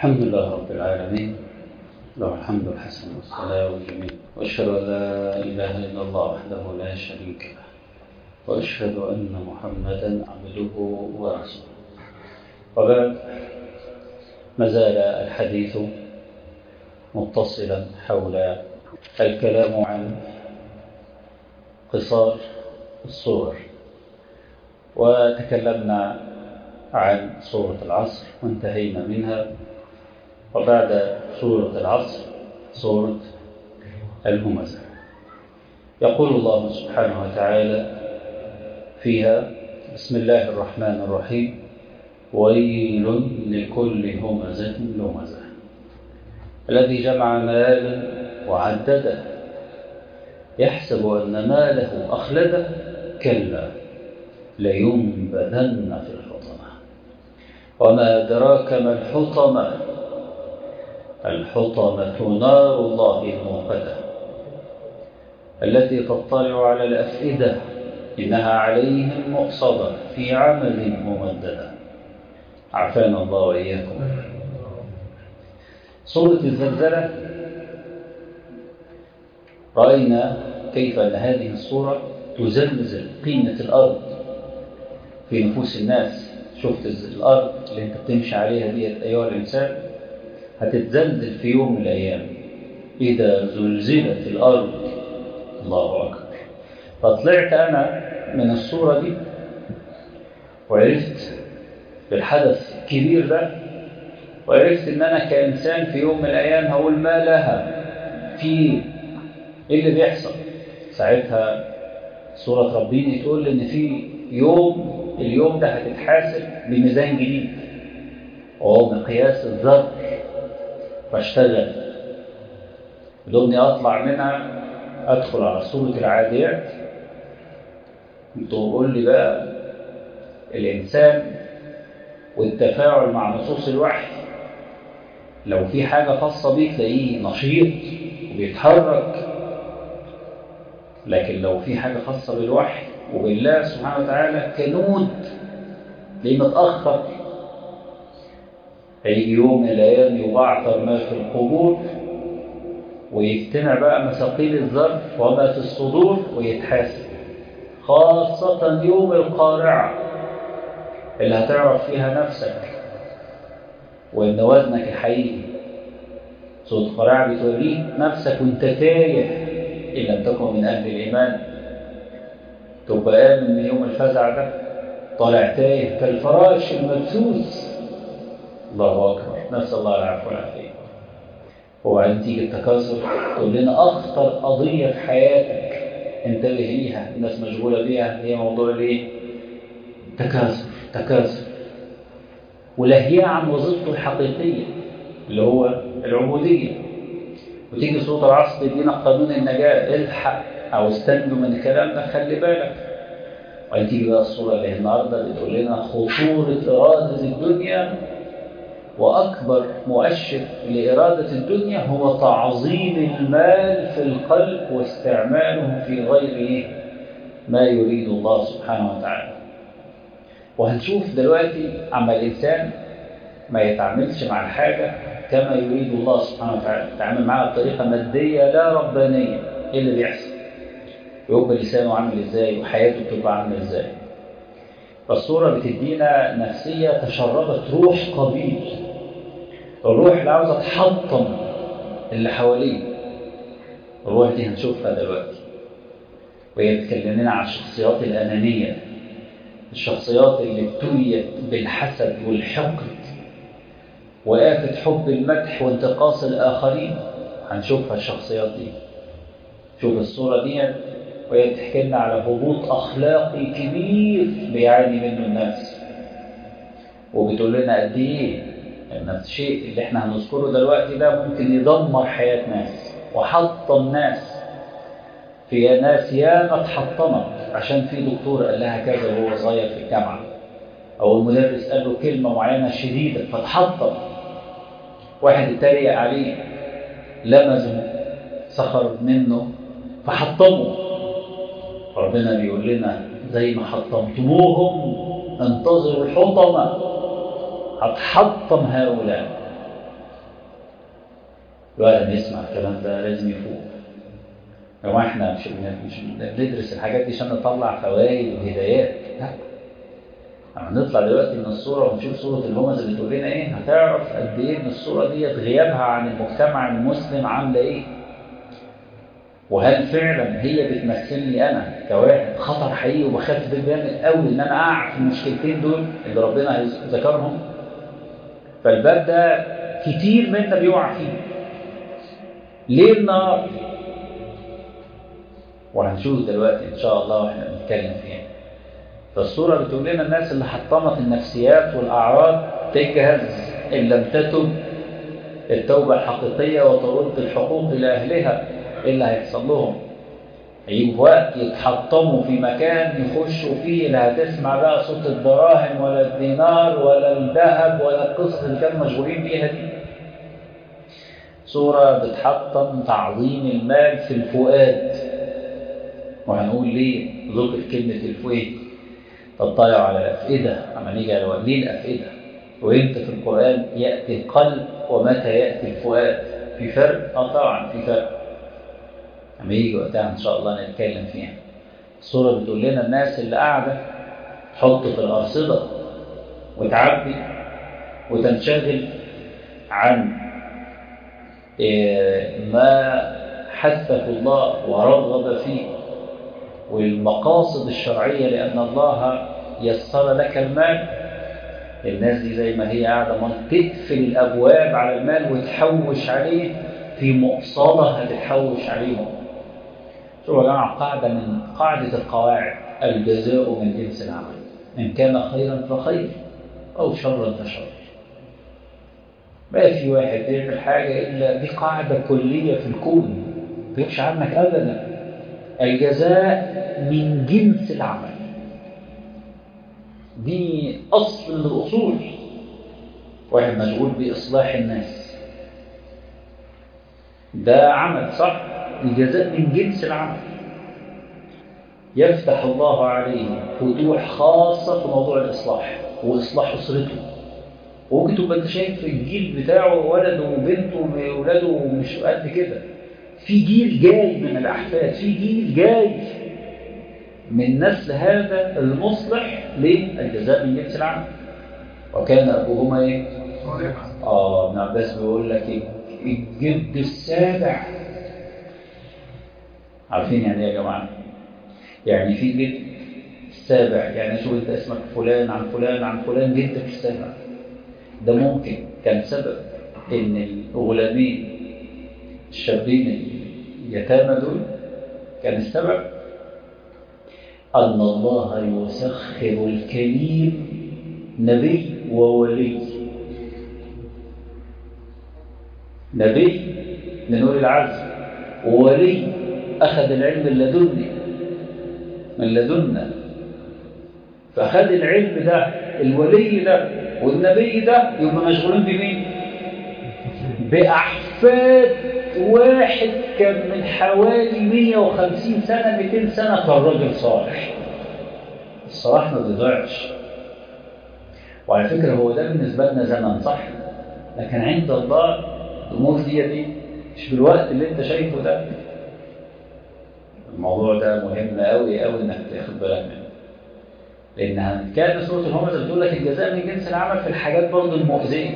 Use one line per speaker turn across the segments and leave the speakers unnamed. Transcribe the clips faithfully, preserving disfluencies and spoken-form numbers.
الحمد لله رب العالمين، له الحمد الحسن والثناء الجميل، وأشهد أن لا إله إلا الله وحده لا شريك له، وأشهد أن محمدا عبده ورسوله. وبعد، ما زال الحديث متصلا حول الكلام عن قصار الصور، وتكلمنا عن سورة العصر وانتهينا منها، وبعد سورة العصر سورة الهمزة. يقول الله سبحانه وتعالى فيها: بسم الله الرحمن الرحيم، ويل لكل همزة لمزة الذي جمع مالا وعدده يحسب أن ماله أخلده كلا لينبذن في الحطمة وما أدراك ما الحطمة الحطمة نار الله الموقدة التي تطلع على الأفئدة إنها عليهم مؤصدة في عمل ممددة. عافانا الله وإياكم. سورة الزلزلة، رأينا كيف أن هذه السورة تزلزل قيمة الأرض في نفوس الناس. شفت الأرض اللي انت بتمشي عليها دي أيها الإنسان هتتزلزل في يوم من الأيام. إذا زلزلت الأرض، الله أكبر. فطلعت أنا من الصورة دي وعرفت بالحدث الكبير ده، وعرفت إن أنا كإنسان في يوم من الأيام هقول ما لها في إيه اللي بيحصل. ساعتها سورة ربيني تقول إن في يوم، اليوم ده هتتحاسب بميزان جديد وهو مقياس الذر. فاشتغل بدوني أطلع منها أدخل على سورة العاديات تقول لي بقى الإنسان والتفاعل مع نصوص الوحي. لو في حاجة خاصة بيه تلاقيه نشيط وبيتحرك، لكن لو في حاجة خاصة بالوحي وبالله سبحانه وتعالى كنود تلاقيه متأخر. هيجي يوم من الأيام يبعثر ما في القبور ويجتمع بقى مثاقيل الذر وما في الصدور ويتحاسب، خاصة يوم القارعة اللي هتعرف فيها نفسك وإن وزنك الحقيقي. صوت القارعة بتوريك نفسك وانت تايه إن لم تكن من أهل الإيمان. تبقى آمن من يوم الفزع ده طالع تايه كالفراش المبثوث. الله أكبر، نسأل الله العفو والعافية. وبعدين تيجي التكاثر تقول لنا أخطر قضية في حياتك انتبه ليها، الناس مشغولة بيها، هي موضوع الايه؟ تكاثر تكاثر ولهيها عن وظيفته الحقيقية اللي هو العبودية. وتيجي سورة العصر تدينا قانون النجاة، الحق أو استندوا من الكلام ده، خلي بالك. وبعدين تيجي بقى الصورة اللي النهارده بتقول لنا خطورة إرادة الدنيا، وأكبر مؤشر لإرادة الدنيا هو تعظيم المال في القلب واستعماله في غير ما يريد الله سبحانه وتعالى. وهنشوف دلوقتي عما الإنسان ما يتعاملش مع الحاجة كما يريد الله سبحانه وتعالى، يتعامل معها بطريقة مادية لا ربانية. إيه اللي بيحصل؟ يبقى لسانه عامل إزاي وحياته بتبقى عاملة إزاي. فالصورة بتدينا نفسية تشربت روح قبيل، الروح اللي عاوزة تحطم اللي حواليه. الروح دي هنشوفها دلوقتي، وهي بتكلمنا عن الشخصيات الأنانية، الشخصيات اللي ابتليت بالحسد والحقد وآفة حب المدح وانتقاص الآخرين. هنشوفها الشخصيات دي. شوف الصورة دي وهي بتحكي لنا على هبوط أخلاقي كبير بيعاني منه الناس، وبتقول لنا قد إيه إن الشيء اللي إحنا هنذكره دلوقتي ده ممكن يدمر حياة ناس وحطم ناس. في ناس ياما اتحطمت عشان في دكتور قال لها كذا وهو صغير في الجامعة، أو المدرس قال له كلمة معينة شديدة فتحطم. واحد اتريق عليه، لمزه، سخر منه فحطمه. ربنا بيقول لنا زي ما حطمتموهم انتظروا الحطمة، هتحطم هؤلاء. الواحد لما يسمع الكلام ده لازم يفوق. لو احنا مش مش بندرس الحاجات دي عشان نطلع فوائد وهدايات، لا. لما نطلع دلوقتي من الصورة ونشوف صورة الهمز اللي تقول لنا ايه، هتعرف قد ايه ان الصورة دي غيابها عن المجتمع المسلم عاملة ايه. وهل فعلا هي بتمثلني انا كواحد خطر حقيقي وبخاف جامد قوي ان انا اقع في المشكلتين دول اللي ربنا ذكرهم. فالباب ده كتير منا بيقع فيه ليل نهار، وهنشوف دلوقتي ان شاء الله واحنا بنتكلم فيها. فالصورة بتقول لنا الناس اللي حطمت النفسيات والأعراض تجهز إن لم تتب التوبة الحقيقية وترد الحقوق إلى أهلها. إيه اللي هيحصل لهم؟ هيجوا وقت يتحطموا في مكان يخشوا فيه، لا هتسمع بقى صوت الدراهم ولا الدينار ولا الذهب ولا القصص اللي كانوا مشغولين بيها دي. صورة بتحطم تعظيم المال في الفؤاد. وهنقول ليه ذكر كلمة الفؤاد. تطلع على الأفئدة، أما نيجي على ليه الأفئدة، وإمتى في القرآن يأتي القلب ومتى يأتي الفؤاد؟ في فرق؟ آه طبعا في فرق، أما يجي وقتها إن شاء الله نتكلم فيها. الصورة بتقول لنا الناس اللي قاعدة تحط في الأرصدة وتعبي وتنشغل عن ما حثه الله ورغب فيه والمقاصد الشرعية، لأن الله يسر لك المال. الناس دي زي ما هي قاعدة ما تقفل الأبواب على المال وتحوش عليه، في مؤصلة هتتحوش عليهم. شو يا جماعة، قاعدة من قاعدة القواعد: الجزاء من جنس العمل، إن كان خيرا فخير أو شرا فشر. ما في واحد يعمل حاجة إلا دي قاعدة كلية في الكون ما تغيبش عنك أبدا. الجزاء من جنس العمل، دي أصل من الأصول. واحد مشغول بإصلاح الناس، ده عمل صح، الجزاء من جنس العمل. يفتح الله عليه فتوح خاصة في موضوع الإصلاح وإصلاح أسرته. وممكن تبقى أنت شايف الجيل بتاعه ولده وبنته وولاده مش قد كده، في جيل جاي من الأحفاد، في جيل جاي من نسل هذا المصلح. ليه؟ الجزاء من جنس العمل. وكان أبوهما إيه؟ آه ابن عباس بيقول لك إيه؟ الجد السابع. عارفين يعني إيه يا جماعة؟ يعني في جد السابع، يعني شو أنت اسمك فلان عن فلان عن فلان، جدك السابع. ده ممكن كان سبب إن الغلامين الشابين اليتامى دول، كان السبب أن الله يسخر الكريم نبي وولي. نبي لنور العزم، وولي أخذ العلم اللدني من لدنا، فأخذ العلم ده الولي ده والنبي ده، يبقى مشغولين بمين؟ بأحفاد واحد كان من حوالي مئة وخمسين سنة مئتين سنة كان راجل صالح. الصلاح ما بيضيعش. وعلى فكرة هو ده بالنسبة لنا زمن صح، لكن عند الله الأمور دي دي مش بالوقت اللي انت شايفه ده. الموضوع ده مهم قوي قوي انك تاخد بالك منه، لأنها كانت سورة الهمزة بتقول لك الجزاء من جنس العمل في الحاجات برضه المؤذية.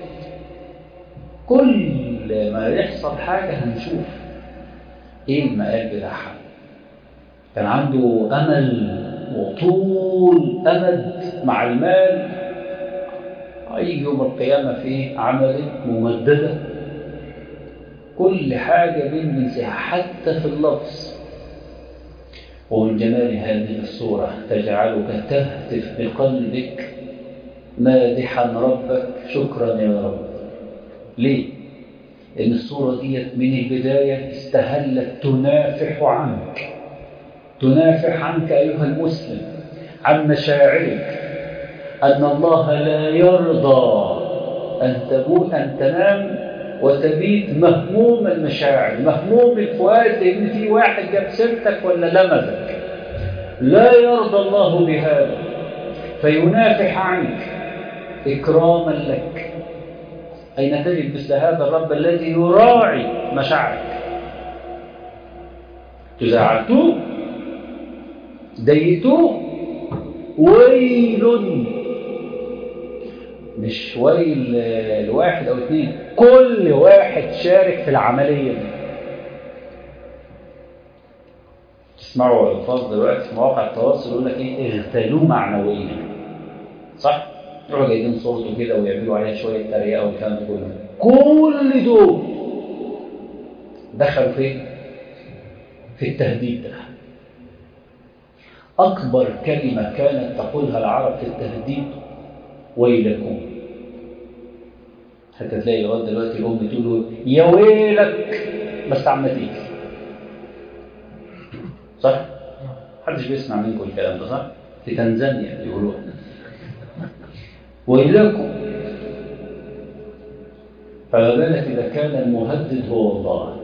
كل ما يحصل حاجة هنشوف ايه المقال بتاعها. كان عنده أمل وطول أمد مع المال، هيجي يوم القيامة في عمل ممددة، كل حاجة بين جنسها حتى في اللفظ. ومن جمال هذه الصورة تجعلك تهتف بقلبك مادحا ربك شكرا يا رب. ليه؟ لأن الصورة دي من البداية استهلت تنافح عنك، تنافح عنك أيها المسلم عن مشاعرك، أن الله لا يرضى أن تبوت أن تنام وتبيت مهموم المشاعر، مهموم الفؤاد، لأن في واحد جاب سيرتك ولا لمزك. لا يرضى الله بهذا، فينافح عنك إكراما لك. أين تجد مثل هذا الرب الذي يراعي مشاعرك؟ تزعلتوه، ضايقتوه، ويل، مش ويل لواحد أو اثنين، كل واحد شارك في العملية دي. تسمعوا الفاظ دلوقتي في مواقع التواصل يقول لك ايه؟ اغتالوه معنويا، صح؟ يروحوا جايبين صورته كده ويعملوا عليها شويه تريقه والكلام ده كله. كل دول دخلوا فين؟ في التهديد ده. اكبر كلمه كانت تقولها العرب في التهديد ويلكم. حتى تلاقي لغايه دلوقتي الام تقول يا ويلك بس عم تيجي، صح؟ محدش بيسمع منكم الكلام ده، صح؟ في تنزانيا بيقولوها ويلكم. فما بالك إذا كان المهدد هو الله،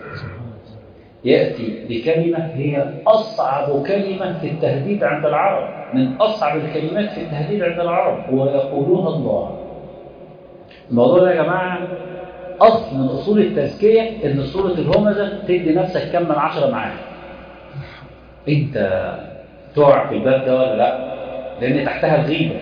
يأتي بكلمة هي أصعب كلمة في التهديد عند العرب، من أصعب الكلمات في التهديد عند العرب، ويقولها الله. الموضوع ده يا جماعة أصل من أصول التزكية، إن سورة الهمزة تدي نفسك كم من عشرة معاها. أنت تقع في الباب ده ولا لا؟ لأن تحتها الغيبة،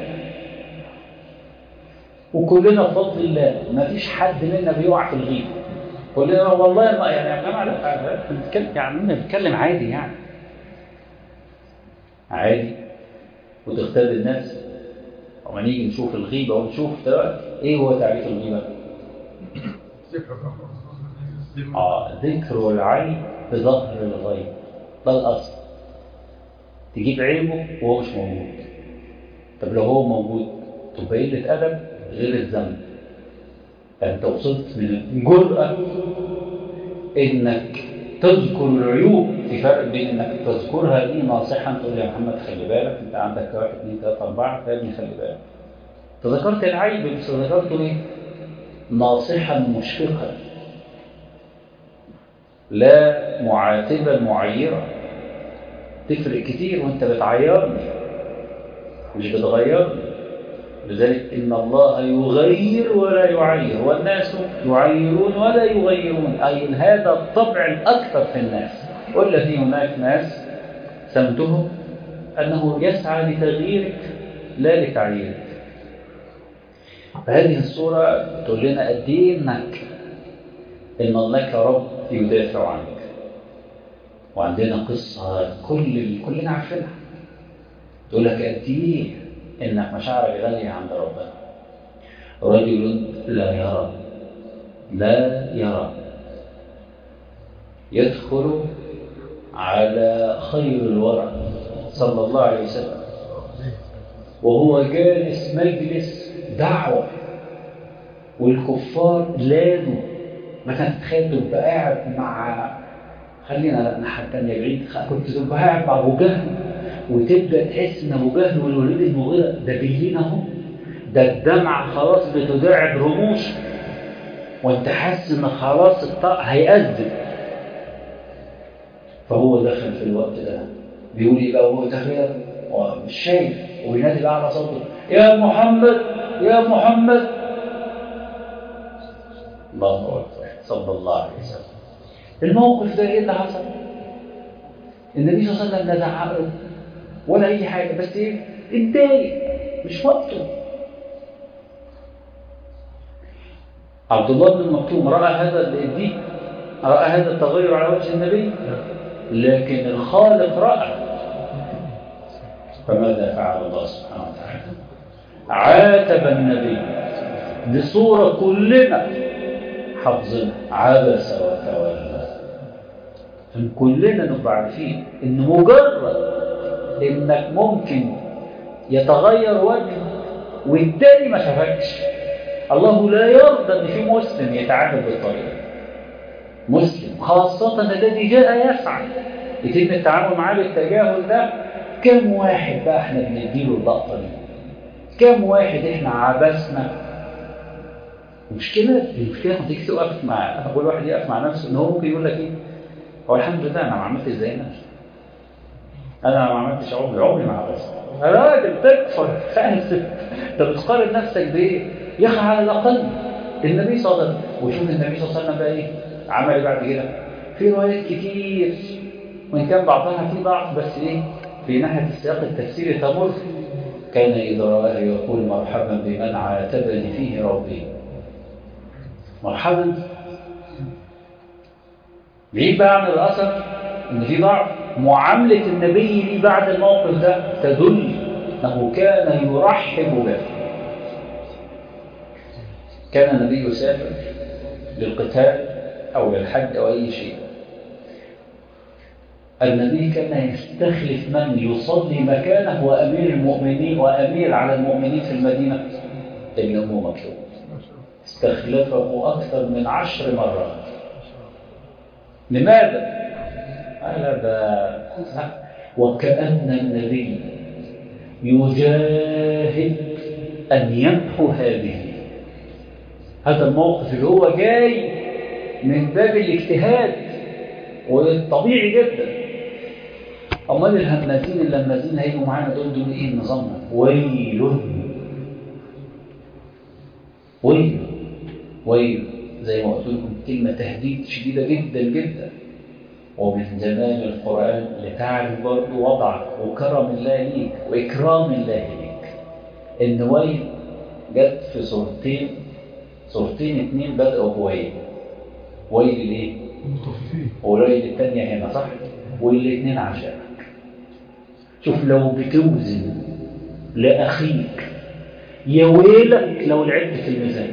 وكلنا بفضل الله ما فيش حد منا بيقع في الغيبة. كلنا والله ما يعني يا جماعة لا بنتكلم يعني بنتكلم عادي يعني عادي وتغتاب الناس. وما نيجي نشوف الغيبة ونشوف دلوقتي إيه هو تعريف الغيبة؟ آه ذكر العيب بظهر الغيب، ده الأصل. تجيب عيبه وهو مش موجود. طب لو هو موجود تبقى قلة أدب غير الذنب. أنت وصلت من الجرأة إنك تذكر العيوب. في فرق بين إنك تذكرها دي ناصحا تقول يا محمد خلي بالك أنت عندك واحد اثنين ثلاثة أربعة يا ابني خلي بالك. تذكرت العيب بس ذكرته ليه؟ ناصحا مشفقا، لا معاتبا معيرا. تفرق كتير وأنت بتعيرني مش بتغيرني. لذلك إن الله يغير ولا يعير، والناس يعيرون ولا يغيرون، أي هذا الطبع الأكثر في الناس. والذي هناك ناس سمتهم أنه يسعى لتغييرك لا لتعييرك. فهذه الصورة تقول لنا قد إيه إنك إن الله رب يدافع عنك. وعندنا قصة كل كلنا عارفينها تقول لك قد إيه إنك مشاعرك غالية عند ربنا. رجل لا يرى لا يرى يدخل على خير الورى صلى الله عليه وسلم وهو جالس مجلس دعوة والكفار لانوا. ما كانت تخيل تبقى قاعد مع خلينا ناحية تانية بعيد، كنت تبقى قاعد مع أبو جهل وتبدأ تحس إن أبو جهل والوليد المغيرة ده بالليل أهو، ده الدمعة خلاص بتداعب رموش وأنت حاسس إن خلاص الطاق هيأذن. فهو دخل في الوقت ده بيقول إيه بقى وهو داخل مش شايف وبينادي بقى على صوته يا محمد يا محمد. الله أكبر صلى الله عليه وسلم. الموقف ده إيه اللي حصل؟ النبي صلى الله عليه وسلم لا زعقه ولا أي حاجة، بس إيه؟ اتضايق مش وقته. عبد الله بن مكتوم رأى هذا الضيق، رأى هذا التغير على وجه النبي، لكن الخالق رأى. فماذا فعل الله سبحانه وتعالى؟ عاتب النبي بصورة كلنا حافظنا عبس وتولى. كلنا نبقى عارفين إن مجرد إنك ممكن يتغير وجه والتاني ما شافكش، الله لا يرضى إن في مسلم يتعامل بالطريقة. مسلم خاصة الذي جاء يسعى يتم التعامل معاه بالتجاهل ده. كم واحد بقى احنا بنديله اللقطة دي؟ كم واحد احنا عبسنا؟ مشكلة المشكلة لما تيجي تقف مع أول واحد يقف مع نفسه إن هو ممكن يقول لك إيه؟ هو الحمد لله أنا ما عملتش زي نفسي. أنا ما عملتش عمري عمري ما عبست. يا راجل تكفر فاسد. أنت بتقارن نفسك بإيه؟ يا أخي على الأقل النبي صلى الله عليه وسلم. وشوف النبي صلى الله عليه وسلم بقى ايه عمل ايه بعد كده. في روايات كتير وان كان بعضها في بعض، بس ايه في ناحيه السياق التفسيري تمر. كان اذا رآه يقول مرحبا بمن عاتبني فيه ربي. مرحبا. بعيد بقى عن الاثر ان في بعض معامله النبي لي بعد الموقف ده تدل انه كان يرحب به. كان النبي يسافر للقتال أو للحج أو أي شيء، النبي كان يستخلف من يصلي مكانه وأمير المؤمنين وأمير على المؤمنين في المدينة ابن أم مكتوم. استخلفه أكثر من عشر مرات. لماذا؟ هذا وكأن النبي يجاهد أن يمحو هذه هذا الموقف اللي هو جاي من باب الاجتهاد والطبيعي جدا. امال الهمازين اللمازين هيجوا معانا دول دول ايه نظامنا؟ ويل ويل ويل زي ما قلت لكم كلمه تهديد شديده جدا جدا. ومن جمال القران لتعرف برضه وضعك وكرم الله ليك واكرام الله ليك ان ويل جت في صورتين صورتين اتنين بدأوا بويل. ويل الايه؟ المطففين. وويل الثانيه هنا صح؟ والاثنين عشانك. شوف لو بتوزن لاخيك يا ويلك لو لعبت في الميزان.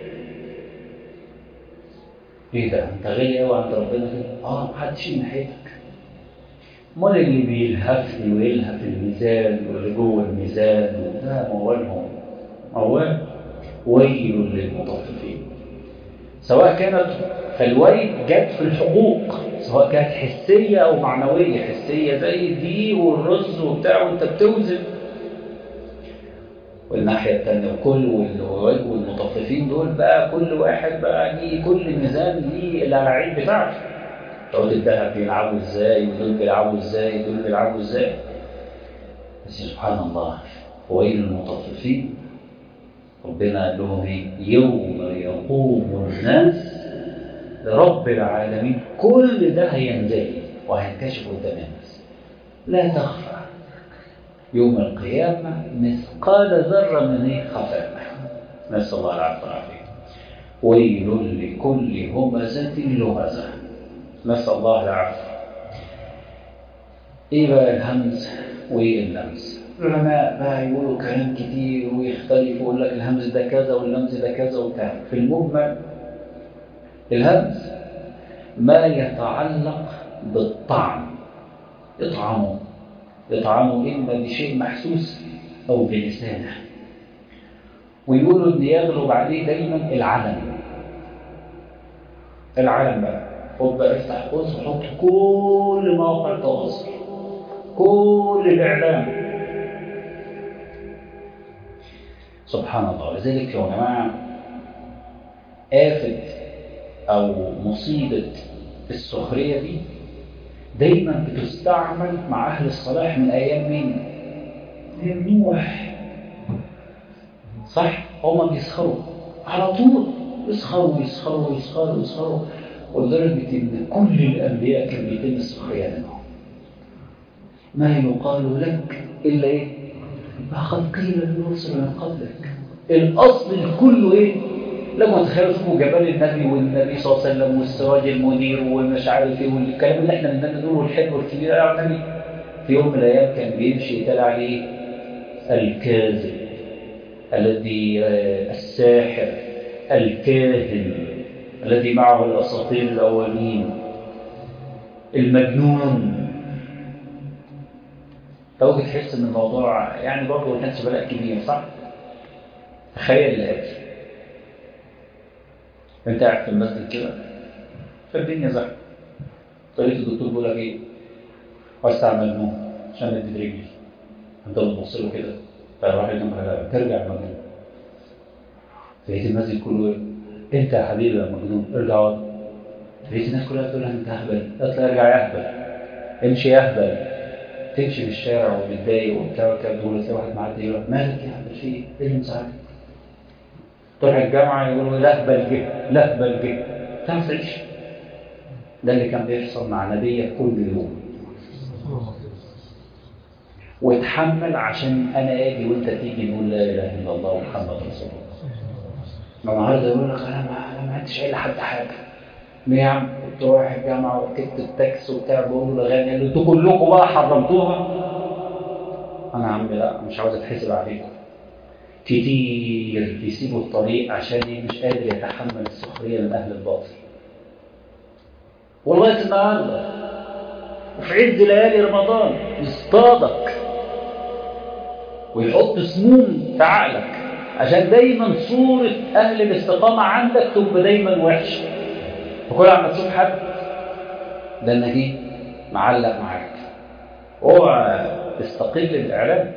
ايه ده؟ انت غالي قوي عند ربنا كده؟ اه محدش من ناحيتك. امال اللي بيلهفني ويلهف الميزان واللي جوه الميزان ده موالهم موال. ويل للمطففين. سواء كانت فالويل جت في الحقوق، سواء كانت حسيه او معنويه. حسيه زي الدقيق والرز وبتاع وانت بتوزن، والناحيه الثانيه وكل والمطففين دول بقى كل واحد بقى ليه كل ميزان ليه الألاعيب بتاعته. عود الذهب بيلعبوا ازاي ودول بيلعبوا ازاي ودول بيلعبوا ازاي. بس سبحان الله ويل المطففين. ربنا قال لهم ايه؟ يوم يقوم الناس لرب العالمين. كل ده هينزل وهينكشف قدام الناس. لا تخفى يوم القيامة مثقال ذرة من ايه خفاء. نسأل الله العافية والعافية. ويل لكل همزة لمزة. نسأل الله العافية. ايه بقى الهمز وايه اللمز؟ العلماء بقى يقولوا كلام كتير ويختلفوا، يقول لك الهمز ده كذا واللمز ده كذا وبتاع. في المجمل الهمز ما يتعلق بالطعم، يطعمه يطعمه إما بشيء محسوس أو بلسانه. ويقولوا إن يغلب عليه دايما العلم. العلم بقى خد بقى افتح قوس وحط كل مواقع التواصل كل الإعلام. سبحان الله. لذلك يا جماعة آفة أو مصيبة السخرية دي دايما بتستعمل مع أهل الصلاح من أيام مين؟ أيام نوح. صح؟ هما بيسخروا على طول، يسخروا يسخروا يسخروا يسخروا، ولدرجة إن كل الأنبياء كان بيتم السخرية منهم. ما يقال لك إلا إيه؟ لقد قيل للرسل من قبلك. الأصل كله إيه؟ لما تخيلوا شوفوا جبال النبي والنبي صلى الله عليه وسلم والسراج المنير ومش عارف ايه والكلام اللي احنا بدنا نقوله الحلو الكبير على النبي. في يوم من الايام كان بيمشي يتقال عليه الكاذب الذي الساحر الكاهن الذي معه الاساطير الاولين المجنون. لو تحس ان الموضوع يعني برضه ما كانش بلاء كبير صح؟ تخيل الآتي. انت قاعد في المسجد كده فالدنيا زحمه، طريقه الدكتور بيقول لك ايه؟ عايز تعمل نوم عشان ادي رجلي. انت بتبص له كده فراح يجمع ترجع مجنون. لقيت المسجد كله انت يا حبيبي يا مجنون ارجع اقعد. لقيت الناس كلها تقول لك انت اهبل، اطلع ارجع يا اهبل، امشي يا اهبل. تمشي في الشارع ومتضايق وبتاع وكده تقول لك واحد معدي يقول لك مالك يا اهبل في ايه؟ ايه اللي مزعلك؟ طلع الجامعة يقولوا لهبل جه لهبل جه، تعرف تعيش. ده اللي كان بيحصل مع نبيك كل يوم. واتحمل عشان انا اجي وانت تيجي نقول لا اله الا الله محمد رسول الله. النهارده يقول لك انا ما انا ما عنديش اي لحد حاجه. ليه يا عم؟ كنت رايح الجامعه وركبت التاكس وبتاع، بقول له الاغاني، قال له انتوا كلكم بقى حرمتوها. انا يا عم لا، مش عاوز اتحسب عليكم. كتير يسيبوا الطريق عشان مش قادر يتحمل السخريه من اهل الباطل. والله النهارده وفي عز ليالي رمضان يصطادك ويحط سموم في عقلك عشان دايما صورة أهل الاستقامة عندك تبقى دايما وحشة. وكل عم تشوف حد ده انك ايه معلق معاك. اوعى تستقل بالإعلام.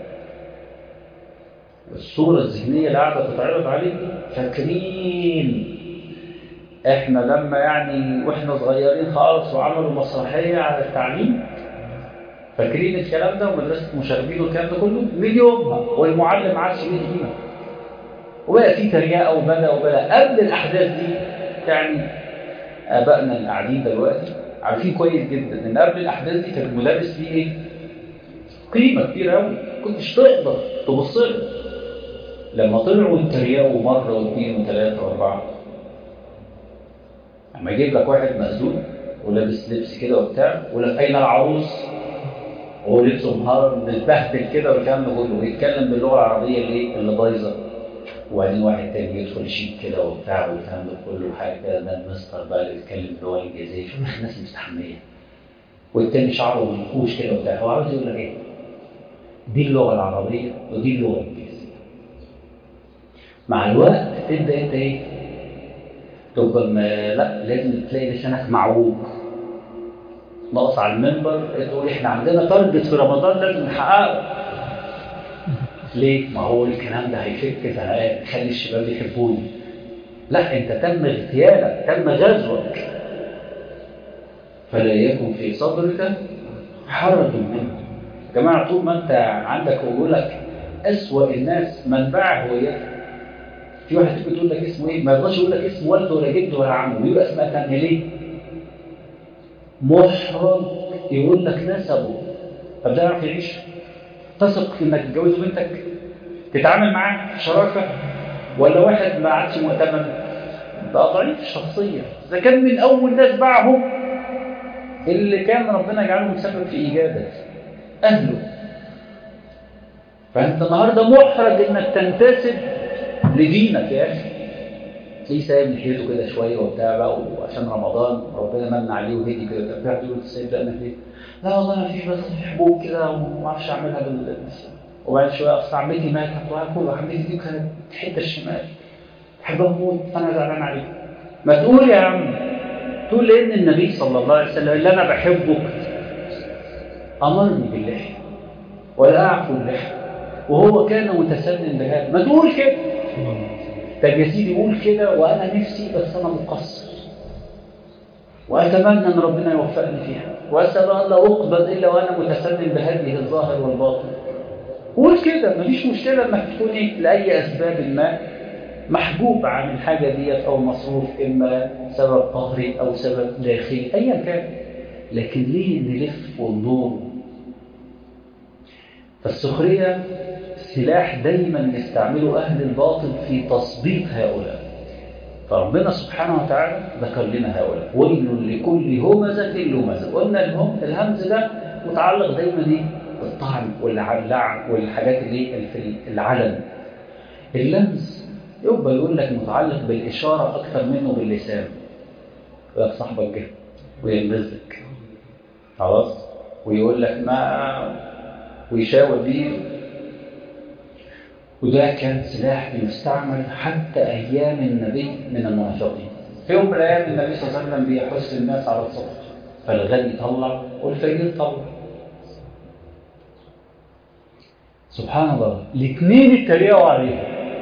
الصورة الذهنية اللي قاعدة تتعرض عليك دي، فاكرين احنا لما يعني واحنا صغيرين خالص وعملوا مسرحية على التعليم؟ فاكرين الكلام ده ومدرسة مشاغبين والكلام ده كله؟ من يومها والمعلم ما عادش بيدي قيمة. وبقى في تريقة وبدا وبدا قبل الأحداث دي. يعني آبائنا اللي قاعدين دلوقتي عارفين كويس جدا إن قبل الأحداث دي كان الملابس ليه إيه؟ قيمة كبيرة أوي، كنتش تقدر تبص له. لما طلعوا يتريقوا مرة واثنين وثلاثة وأربعة، لما يجيب لك واحد مأذون ولابس لبس كده وبتاع ويقول لك أين العروس؟ وهو لبسه مهار متبهدل كده والكلام ده كله، ويتكلم باللغة العربية اللي اللي بايظة. وبعدين واحد تاني يدخل شيك كده وبتاع والكلام ده كله حاجه كده، ده المستر بقى اللي بيتكلم باللغه الانجليزيه. شوف الناس مستحميه. والتاني شعره منكوش كده وبتاع. هو عاوز يقول لك ايه؟ دي اللغه العربيه ودي اللغه الانجليزيه. مع الوقت تبدا انت ايه؟ تبقى لا، لازم تلاقي لسانك معوج ناقص على المنبر تقول احنا عندنا تارجت في رمضان لازم نحققه. ليه؟ ما هو الكلام ده هيفك زهقان، يخلي الشباب يحبوني. لا، انت تم اغتيالك، تم غزوك. فلا يكن في صدرك حرج منه. يا جماعه طول ما انت عندك وجولك اسوأ الناس منبعه هويتك. في واحد تيجي تقول لك اسمه ايه؟ ما يرضاش يقول لك اسم والده ولا جده ولا عمه، بيبقى اسمها ثانيه ليه؟ محرج يقول لك نسبه. طب ده يعرف يعيش؟ تثق في انك تتجوز بنتك؟ تتعامل معاه شراكه؟ ولا واحد ما عادش مؤتمن؟ بقى ضعيف الشخصيه. اذا كان من اول ناس باعهم اللي كان ربنا جعله سبب في ايجاده اهله. فانت النهارده محرج انك تنتسب لدينك يا اخي. تلاقيه سايب لحيته كده شويه وبتاع بقى، وعشان رمضان ربنا من عليه وهدي كده بتاع، تقول السيد ده انا ليه؟ لا والله ما فيش، بس في حبوب كده وما اعرفش اعملها بال. وبعد شويه اصل عمتي ماتت وهاكل، عمتي دي كانت الحته الشمال بحبها موت فانا زعلان عليها. ما تقول يا عم، تقول لان النبي صلى الله عليه وسلم اللي انا بحبه امرني باللحيه ولا اعفو اللحيه وهو كان متسنن بهذا. ما تقول كده. طب يا سيدي قول كده وانا نفسي بس انا مقصر واتمنى ان ربنا يوفقني فيها واسال الله لا اقبل الا وانا متسنن بهذه الظاهر والباطن. قول كده، مفيش مشكله انك تكون ايه لاي اسباب ما محجوب عن الحاجه ديت او مصروف، اما سبب قهري او سبب داخلي ايا كان. لكن ليه نلف وندور؟ فالسخريه سلاح دايما يستعمله اهل الباطل في تثبيط هؤلاء. فربنا سبحانه وتعالى ذكر لنا هؤلاء: ويل لكل همزه لمزه. قلنا الهمز ده متعلق دايما ايه؟ بالطعن واللعن والحاجات اللي في العلن. اللمز يبقى يقول لك متعلق بالاشاره اكثر منه باللسان. يقول لك صاحبك جه ويلمزك خلاص، ويقول لك ما ويشاور بيه. وده كان سلاح بيستعمل حتى أيام النبي من المنافقين. في يوم من الأيام النبي صلى الله عليه وسلم بيحث الناس على الصدقة، فالغني طلع والفقير طلع. سبحان الله، الاثنين اتريقوا عليه.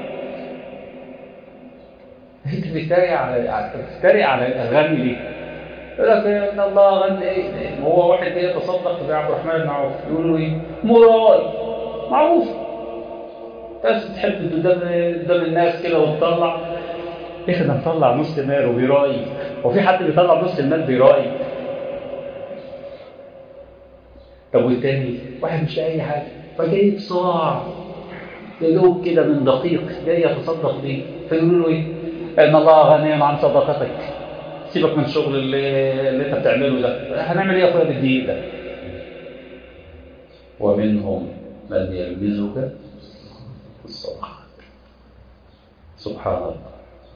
انت بتتريق على بتتريق على الغني ليه؟ يقول لك ان الله غني ايه؟ هو واحد يتصدق زي عبد الرحمن بن عوف يقول له ايه؟ مراي معروف. بس تحب قدام قدام الناس كده وتطلع، يا اخي ده مطلع نص مال وبيراي، وفي حد بيطلع نص المال بيراي؟ طب والتاني واحد مش لاقي اي حاجه، فجايب صاع يدوب كده من دقيق جاي يتصدق بيه، فيقولوا له ايه؟ ان الله غني عن صدقتك، سيبك من الشغل اللي, اللي انت بتعمله ده، هنعمل ايه يا اخويا بالدقيق ده؟ ومنهم من يلمزك في الصدقات. سبحان الله.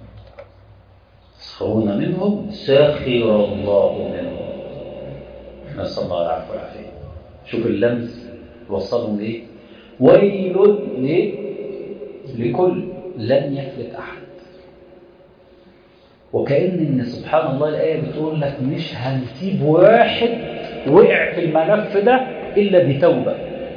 يسخرون منهم سخر الله منهم، نسأل الله العفو والعافية. شوف اللمز وصلهم ليه؟ ويل ليه؟ لكل لن يفلت أحد. وكأن إن سبحان الله الآية بتقول لك مش هنسيب واحد وقع في الملف ده إلا بتوبة.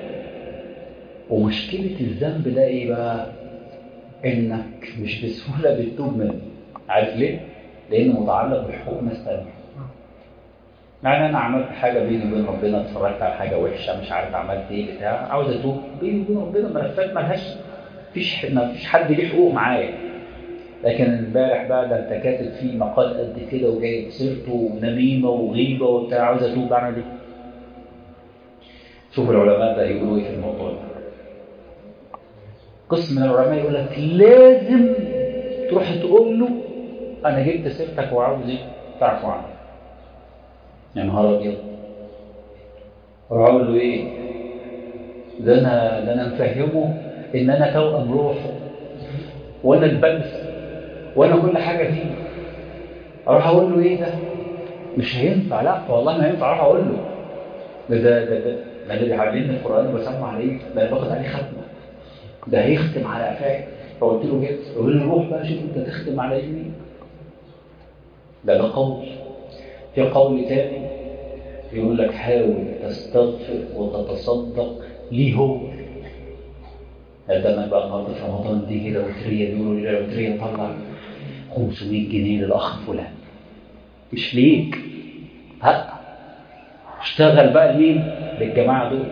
ومشكلة الذنب ده إيه بقى؟ إنك مش بسهولة بتتوب منه. عارف ليه؟ لأنه متعلق بحقوق ناس تانية. يعني أنا عملت حاجة بيني وبين ربنا، اتفرجت على حاجة وحشة مش عارف عملت إيه بتاع، عاوز أتوب، بيني وبين ربنا ملفات ملهاش، مفيش مفيش حد ليه حقوق معايا. لكن امبارح بقى ده أنت كاتب فيه مقال قد كده وجايب سيرته ونميمة وغيبة وبتاع، عاوز أتوب، أعمل إيه؟ شوف العلماء ده يقولوا إيه في الموضوع ده. قسم من العلماء يقول لك لازم تروح تقول له أنا جبت سيرتك وعاوز إيه؟ تعفو عنه. يا نهار أبيض. أقول له إيه؟ ده أنا ده أنا مفهمه إن أنا توأم روحه وأنا البلس وأنا كل حاجة فيه. أروح أقول له إيه ده؟ مش هينفع، لا والله ما ينفع. أروح أقول له ده ده ده ده ده اللي بيعلمني القرآن وبسمع عليه، ده اللي باخد عليه ختمة، ده هيختم على قفاك. فقلت له كده، يقول لي روح بقى شوف أنت تختم على يمين. ده ده قول. في قول تاني يقول لك حاول تستغفر وتتصدق ليه هو. هذا بقى النهارده في رمضان دي كده وتريه، بيقولوا لي وتريه طلع خمسمية جنيه للاخ فلان، مش ليك، ها اشتغل بقى لمين؟ للجماعه دول.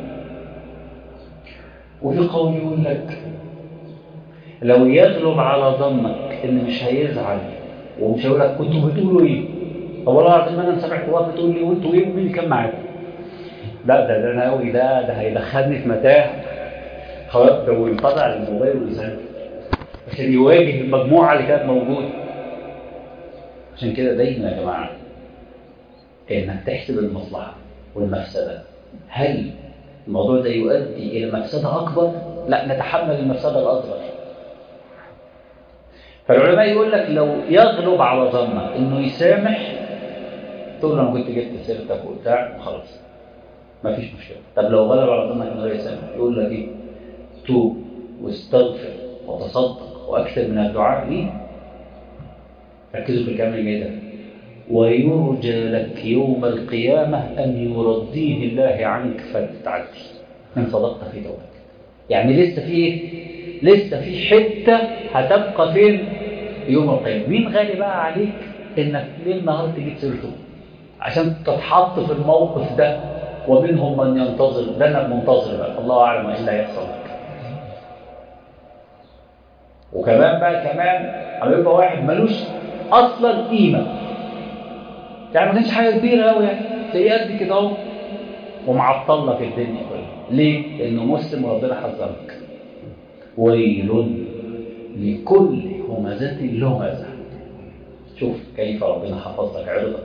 وفي قول يقول لك لو يغلب على ظنك ان مش هيزعل ومش هيقول لك كنتوا بتقولوا ايه، طب والله العظيم انا سامعك وقت بتقول لي وانتوا ايه ومين اللي كان معاكم، لا ده ده انا قوي، ده ده هيدخلني في متاهه. خلاص ده وينقطع الموبايل ويسافر عشان يواجه المجموعه اللي كانت موجوده. عشان كده دايما يا جماعه انك تحسب المصلحه والمفسده. هل الموضوع ده يؤدي الى مفسده اكبر؟ لا، نتحمل المفسده الاصغر. فالعلماء يقول لك لو يغلب على ظنك انه يسامح، تقول له انا كنت جبت سيرتك وبتاع وخلاص ما فيش مشكله. طب لو غلب على ظنك انه يسامح، يقول لك ايه؟ توب واستغفر وتصدق واكثر من الدعاء ليه. ركزوا في الكلام اللي جاي ده. ويرجى لك يوم القيامه ان يرضيه الله عنك فتتعدي ان صدقت في توبتك. يعني لسه في ايه؟ لسه في حته هتبقى فين؟ يوم القيامه. مين غالي بقى عليك انك ليل نهار تجيب سيرته عشان تتحط في الموقف ده؟ ومنهم من ينتظر، لانك منتظر بقى الله اعلم ايه اللي هيحصل لك. وكمان بقى كمان اما يبقى واحد ملوش اصلا قيمه، يعني ما كانش حاجه كبيره قوي، يعني تلاقيه قد كده اهو ومعطل لك الدنيا كلها. ليه؟ لانه مسلم وربنا حذرك. ويل لكل همزه لمزه. شوف كيف ربنا حفظ لك عرضك.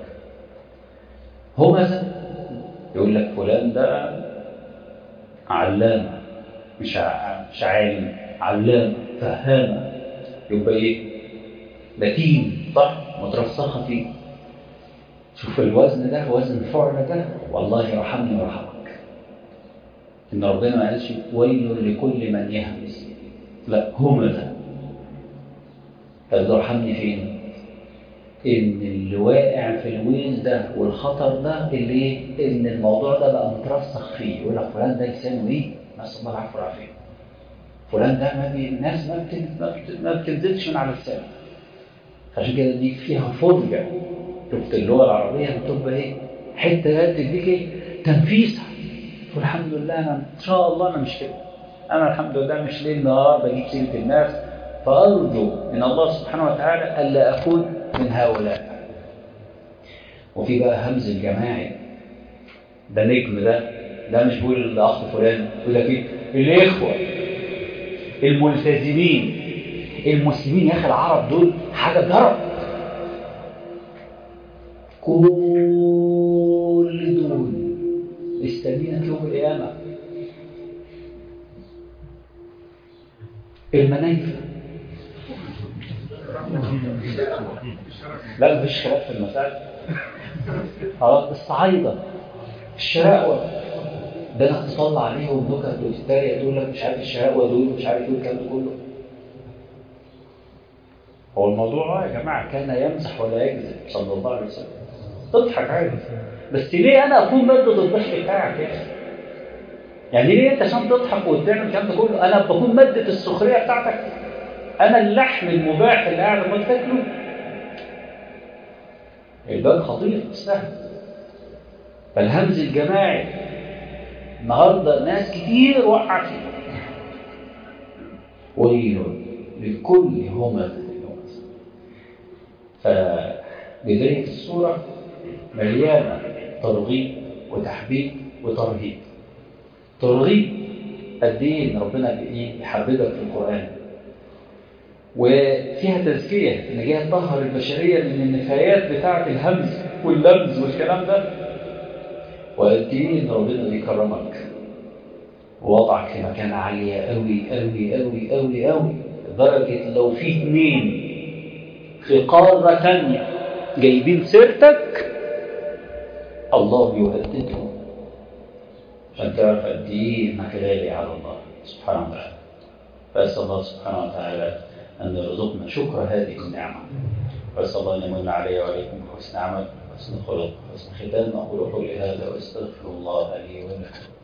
همزه يقول لك فلان ده علامه، مش مش عالم، علامه فهامه، يبقى ايه؟ لتين، صح؟ مترسخه فيه. شوف الوزن ده، وزن الفعل ده، والله يرحمني ويرحمك. ان ربنا ما قالش ويل لكل من يهمس، لا همزه. طب يرحمني فين؟ ان اللي واقع في الويل ده والخطر ده اللي ايه؟ ان الموضوع ده بقى مترسخ فيه. يقول لك فلان ده لسانه ايه؟ نسال الله العفو والعافيه. فلان ده ما بي الناس ما بت... ما بتنزلش من على لسانه. عشان كده دي فيها فرجه. شفت اللغه العربيه بتبقى ايه؟ حته تديك ايه؟ تنفيسه. والحمد لله انا ان شاء الله انا مش كده. انا الحمد لله مش ليل نهار بجيب سيره الناس فأرجو من الله سبحانه وتعالى ألا أكون من هؤلاء. وفي بقى همز الجماعي، ده نجم، ده ده مش بيقول الأخ فلان، يقول لك إيه؟ الإخوة الملتزمين المسلمين. يا أخي العرب دول حاجة جرب، كل دول استنينا يوم القيامة. المنايفة، لا مفيش خلاف في المسائل خلاص. الصعايدة، الشراقوة، ده انا تطلع عليهم نكت وتتريق تقول لك مش عارف الشراقوة دول مش عارف ايه الكلام ده كله. هو الموضوع يا جماعة كان يمزح ولا يكذب صلى الله عليه وسلم. تضحك عادي، بس ليه انا اكون مادة الضحك بتاعك يا اخي؟ يعني ليه انت عشان تضحك وتعمل الكلام ده كله انا بكون مادة السخرية بتاعتك؟ انا اللحم المباح اللي قاعد ما تاكله. الباب خطير مش سهل. فالهمز الجماعي النهارده ناس كتير وقع فيه. ويل لكل همزة لمزة. فبداية السورة مليانة ترغيب وتحبيب وترهيب. ترغيب قد ايه ان ربنا يحببك في القرآن، وفيها تزكية ان جايه تطهر البشرية من النفايات بتاعة الهمز واللمز والكلام ده. وقد ايه ان ربنا بيكرمك ووضعك في مكانة عالية قوي قوي قوي قوي قوي، لدرجة لو في اثنين في قارة ثانية جايبين سيرتك الله بيهددهم، عشان تعرف قد ايه انك غالي على الله سبحانه وتعالى. فأسأل الله سبحانه وتعالى أن يرزقنا شكر هذه النعمة، وأسأل الله أن يمن علي وعليكم بحسن عمل وحسن خلق وحسن ختام. أقول قولي هذا وأستغفر الله لي ولكم.